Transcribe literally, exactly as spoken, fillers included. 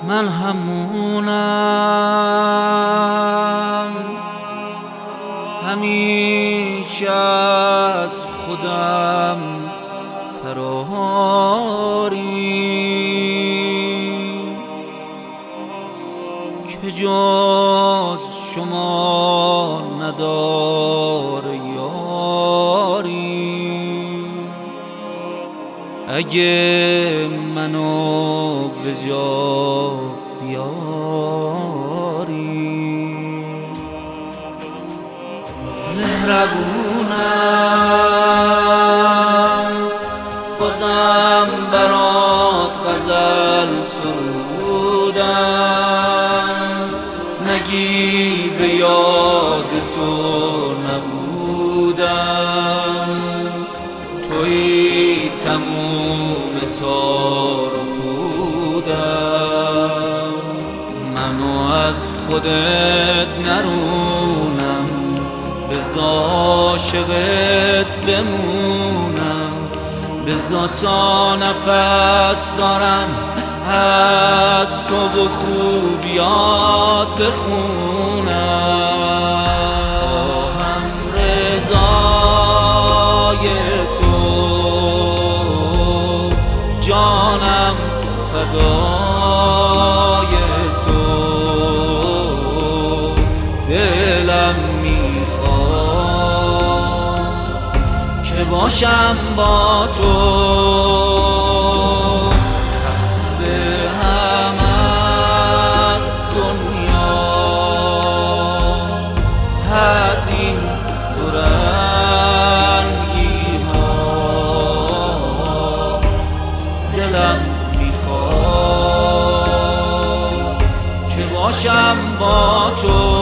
من همونم، همیشه از خودم فراری که جز شما نداره یاری. اگه منو به جا بیاری مهربونم، بازم برات غزل سرودم. نگی به یاد تو نبودم، توی تموم تار و پودم. منو از خودت نرونم، بذار عاشقت بمونم. بذار تا نفس دارم از تو و خوبیات بخونم. هم رضای تو جانم، فدای تو دلم میخواد که باشم با تو. خسته هم از دنیا، از این دورنگی ها، دلم میخواد که باشم با تو.